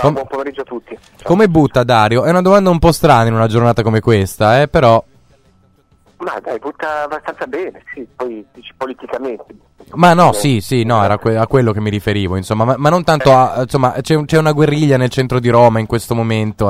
Ciao, buon pomeriggio a tutti. Ciao. Come butta Dario? È una domanda un po' strana in una giornata come questa, però... Ma dai, butta abbastanza bene, sì, poi dici politicamente. Ma no, sì, no, era a quello che mi riferivo, insomma, ma non tanto a... insomma, c'è una guerriglia nel centro di Roma in questo momento,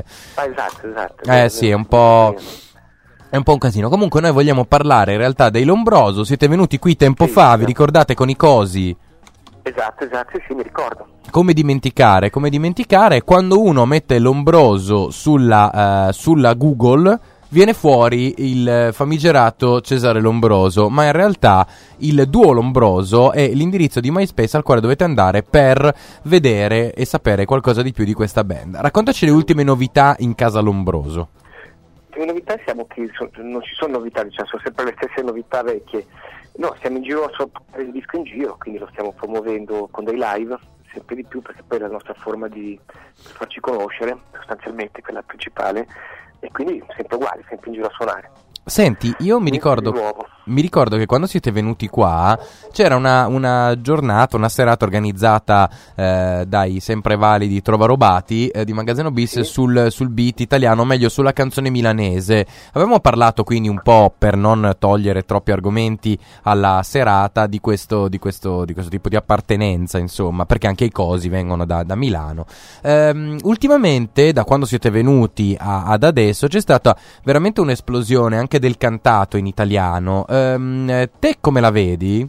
esatto. Sì, è un po'... È un po' un casino. Comunque noi vogliamo parlare in realtà dei Lombroso. Siete venuti qui tempo fa, vi ricordate, con i cosi? Esatto, sì, mi ricordo. Come dimenticare? Quando uno mette Lombroso sulla Google viene fuori il famigerato Cesare Lombroso, ma in realtà il duo Lombroso è l'indirizzo di MySpace al quale dovete andare per vedere e sapere qualcosa di più di questa band. Raccontaci le ultime novità in casa Lombroso. Le novità siamo che non ci sono novità, diciamo, sono sempre le stesse novità vecchie. No, siamo in giro a portare il disco in giro, quindi lo stiamo promuovendo con dei live, sempre di più, perché poi è la nostra forma di farci conoscere, sostanzialmente quella principale, e quindi sempre uguale, sempre in giro a suonare. Senti, io mi ricordo che quando siete venuti qua c'era una giornata, una serata organizzata dai sempre validi Trovarobati di Magazzino Bis sul beat italiano, meglio sulla canzone milanese. Avevamo parlato quindi un po', per non togliere troppi argomenti alla serata, di questo tipo di appartenenza, insomma, perché anche i cosi vengono da Milano. Ultimamente, da quando siete venuti ad adesso, c'è stata veramente un'esplosione anche del cantato in italiano. Te come la vedi?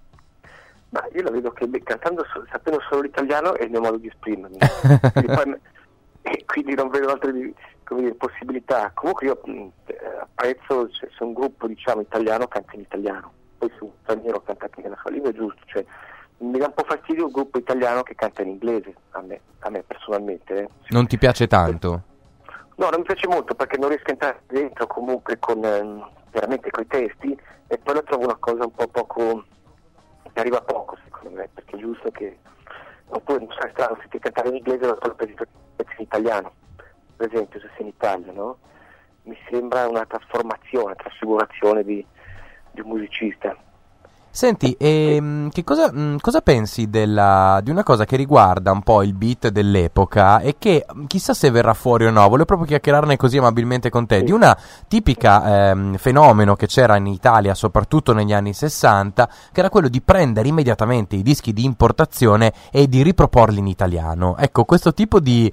Ma io la vedo che cantando sapendo solo l'italiano è il mio modo di esprimermi. quindi non vedo altre possibilità. Comunque io apprezzo se un gruppo, diciamo, italiano canta in italiano, poi se un straniero canta anche nella sua lingua è giusto, cioè mi dà un po' fastidio un gruppo italiano che canta in inglese, a me personalmente. Non ti piace tanto? No, non mi piace molto perché non riesco a entrare dentro comunque veramente coi testi, e poi lo trovo una cosa un po' poco, che arriva poco secondo me, perché è giusto che, oppure non sai, strano, se ti cantare in inglese lo trovo pezzi in italiano, per esempio se sei in Italia, no? Mi sembra una trasformazione, trasfigurazione di un musicista. Senti, che cosa pensi di una cosa che riguarda un po' il beat dell'epoca e che chissà se verrà fuori o no, volevo proprio chiacchierarne così amabilmente con te, di una tipica fenomeno che c'era in Italia soprattutto negli anni 60, che era quello di prendere immediatamente i dischi di importazione e di riproporli in italiano. Ecco, questo tipo di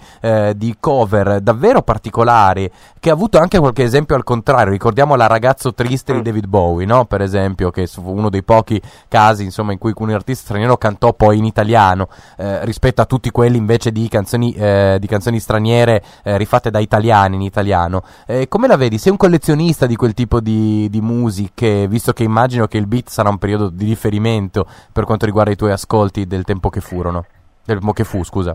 cover davvero particolari, che ha avuto anche qualche esempio al contrario. Ricordiamo La ragazzo triste di David Bowie, no? Per esempio, che fu uno dei pochi casi, insomma, in cui un artista straniero cantò poi in italiano, rispetto a tutti quelli invece di canzoni straniere rifatte da italiani in italiano. Come la vedi? Sei un collezionista di quel tipo di musiche, visto che immagino che il beat sarà un periodo di riferimento per quanto riguarda i tuoi ascolti del tempo che fu, scusa.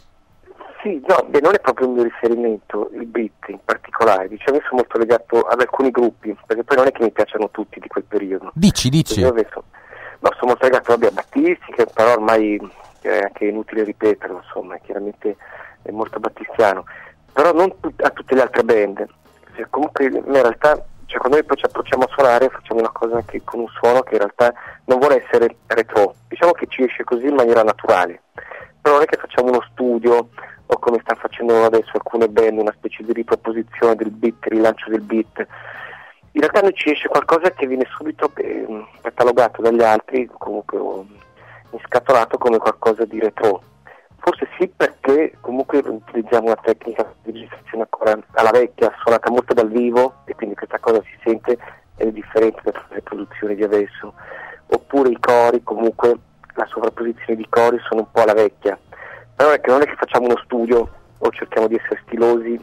Sì, no, non è proprio un mio riferimento il beat in particolare, diciamo, io sono molto legato ad alcuni gruppi, perché poi non è che mi piacciono tutti di quel periodo. Dici. Sono molto legato a Battisti, che però ormai è anche inutile ripeterlo, insomma, chiaramente è molto battistiano, però non a tutte le altre band. Comunque in realtà, quando noi poi ci approcciamo a suonare, facciamo una cosa anche con un suono che in realtà non vuole essere retro, diciamo che ci esce così in maniera naturale, però non è che facciamo uno studio o come stanno facendo adesso alcune band, una specie di riproposizione del beat, rilancio del beat. In realtà noi ci esce qualcosa che viene subito catalogato dagli altri, comunque inscatolato come qualcosa di retro. Forse sì, perché comunque utilizziamo una tecnica di registrazione ancora alla vecchia, suonata molto dal vivo, e quindi questa cosa si sente ed è differente da tutte le produzioni di adesso. Oppure i cori, comunque la sovrapposizione di cori sono un po' alla vecchia. Però non è che facciamo uno studio o cerchiamo di essere stilosi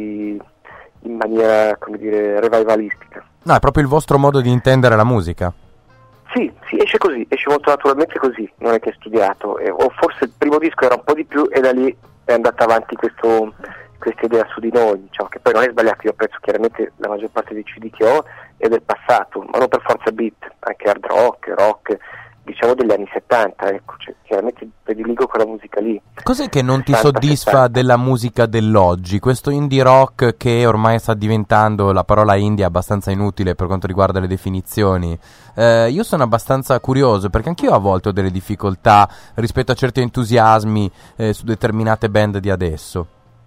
in maniera, come dire, revivalistica. No, è proprio il vostro modo di intendere la musica. Sì, esce così, esce molto naturalmente così, non è che è studiato, o forse il primo disco era un po' di più e da lì è andata avanti questa idea su di noi, diciamo, che poi non è sbagliato. Io penso chiaramente la maggior parte dei CD che ho è del passato, ma non per forza beat, anche hard rock, diciamo degli anni 70, ecco, cioè, chiaramente prediligo quella musica lì. Cos'è che non ti 60, soddisfa 70. della musica dell'oggi? Questo indie rock che ormai sta diventando, la parola indie è abbastanza inutile per quanto riguarda le definizioni. Io sono abbastanza curioso perché anch'io a volte ho delle difficoltà rispetto a certi entusiasmi su determinate band di adesso.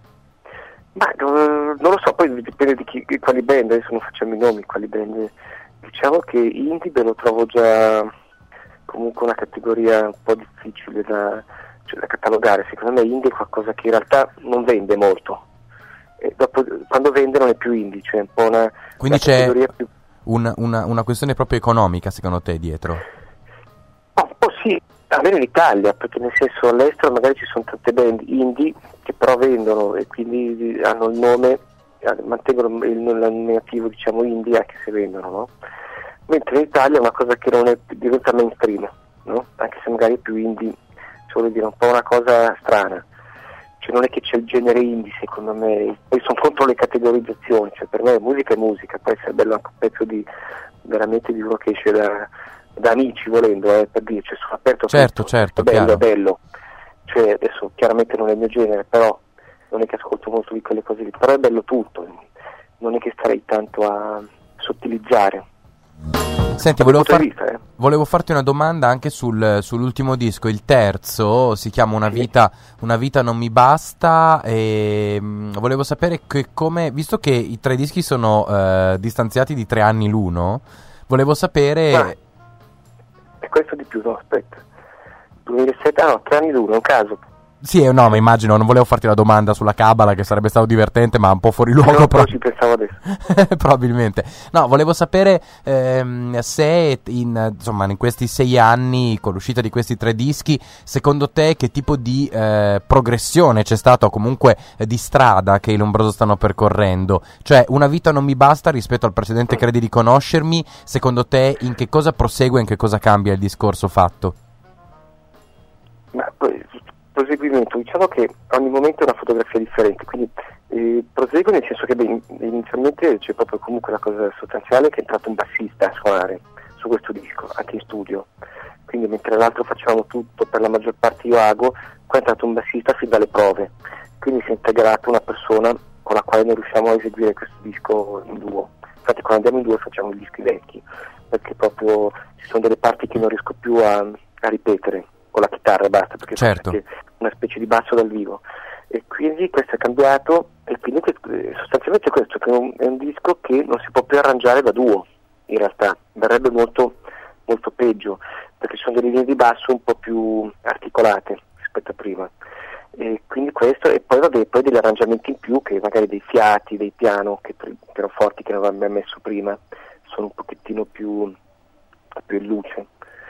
Ma non lo so, poi dipende di quali band, adesso non facciamo i nomi, quali band. Diciamo che indie lo trovo già comunque una categoria un po' difficile da catalogare. Secondo me indie è qualcosa che in realtà non vende molto, e dopo quando vende non è più indie, cioè un po' una categoria più... una questione proprio economica secondo te dietro? Un po' sì, almeno in Italia, perché nel senso all'estero magari ci sono tante band indie che però vendono e quindi hanno il nome, mantengono il nominativo, diciamo, indie, anche se vendono, no? Mentre in Italia è una cosa che non è, diventa mainstream, no? Anche se magari è più indie, cioè, vuol dire un po' una cosa strana, cioè non è che c'è il genere indie, secondo me. Poi sono contro le categorizzazioni, cioè per me musica è musica, può essere bello anche un pezzo di veramente di uno che esce da amici, volendo, per dirci, sono aperto a certo, tutto, è bello, cioè adesso chiaramente non è il mio genere, però non è che ascolto molto di quelle cose lì, però è bello tutto, non è che starei tanto a sottilizzare. Senti, volevo farti una domanda anche sull'ultimo disco, il terzo, si chiama Una vita non mi basta, e volevo sapere come, visto che i 3 dischi sono distanziati di 3 anni l'uno, volevo sapere... è questo di più, no, aspetta, 2007, 3 anni l'uno, è un caso. Sì, no, ma immagino, non volevo farti la domanda sulla Cabala, che sarebbe stato divertente, ma un po' fuori luogo. No, però ci pensavo adesso. Probabilmente. No, volevo sapere se in questi 6 anni, con l'uscita di questi 3 dischi, secondo te che tipo di progressione c'è stato, o comunque di strada che i Lombroso stanno percorrendo? Cioè, Una vita non mi basta rispetto al precedente Credi di conoscermi, secondo te in che cosa prosegue, in che cosa cambia il discorso fatto? Ma proseguimento, diciamo che ogni momento è una fotografia differente, quindi prosegue nel senso che inizialmente c'è proprio comunque la cosa sostanziale che è entrato un bassista a suonare su questo disco, anche in studio, quindi mentre l'altro facevamo tutto, per la maggior parte io Ago, qua è entrato un bassista fin dalle prove, quindi si è integrato una persona con la quale noi riusciamo a eseguire questo disco in duo. Infatti quando andiamo in duo facciamo i dischi vecchi, perché proprio ci sono delle parti che non riesco più a ripetere, o la chitarra basta, perché certo, è una specie di basso dal vivo, e quindi questo è cambiato, e quindi sostanzialmente questo è un disco che non si può più arrangiare da duo, in realtà verrebbe molto, molto peggio, perché ci sono delle linee di basso un po' più articolate rispetto a prima, e quindi questo, e poi poi degli arrangiamenti in più, che magari dei fiati, dei piano, che erano forti, che non avevamo messo prima, sono un pochettino più in luce.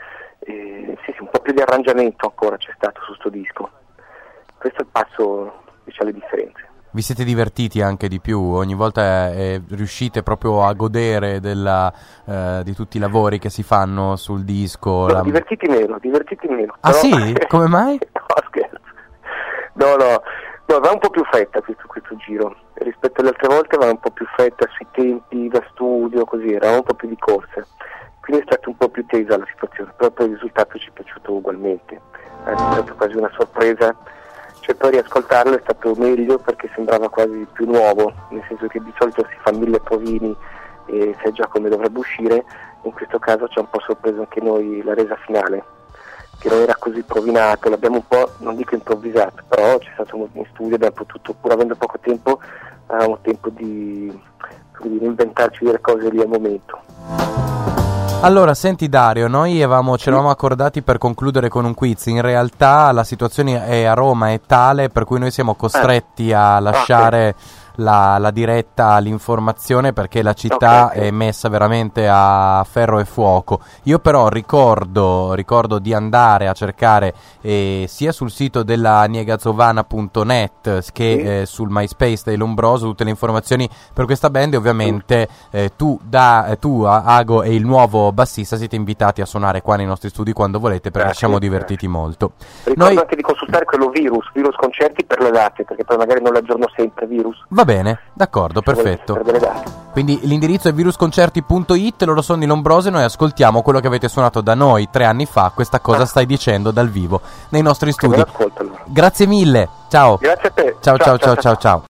Sì, un po' più di arrangiamento ancora c'è stato su sto disco. Questo è il passo, diciamo, le differenze. Vi siete divertiti anche di più? Ogni volta riuscite proprio a godere di tutti i lavori che si fanno sul disco? No, divertiti meno. Ah, però... sì? Come mai? No, scherzo. No, va un po' più fretta questo giro. Rispetto alle altre volte va un po' più fretta sui tempi da studio, così, era un po' più di corse. Quindi è stata un po' più tesa la situazione, però poi il risultato ci è piaciuto ugualmente, è stata quasi una sorpresa, cioè poi riascoltarlo è stato meglio perché sembrava quasi più nuovo, nel senso che di solito si fa 1000 provini e sai già come dovrebbe uscire, in questo caso ci ha un po' sorpreso anche noi la resa finale, che non era così provinato, l'abbiamo un po', non dico improvvisato, però c'è stato in studio, abbiamo potuto, pur avendo poco tempo, avevamo tempo di inventarci delle cose lì al momento. Allora, senti Dario, noi ci eravamo accordati per concludere con un quiz. In realtà la situazione a Roma è tale per cui noi siamo costretti a lasciare la diretta all'informazione, perché la città è messa veramente a ferro e fuoco. Io però ricordo di andare a cercare sia sul sito della Niegazovana.net che sul MySpace dei Lombroso tutte le informazioni per questa band, e ovviamente tu Ago e il nuovo bassista siete invitati a suonare qua nei nostri studi quando volete, perché ci siamo divertiti molto. Ricordo anche di consultare quello Virus Concerti per le date, perché poi magari non l'aggiorno sempre Virus. Va Va bene, d'accordo, perfetto. Quindi l'indirizzo è virusconcerti.it, loro sono di Lombroso e noi ascoltiamo quello che avete suonato da noi 3 anni fa, questa cosa stai dicendo dal vivo nei nostri studi. Grazie mille, ciao. Grazie a te. Ciao.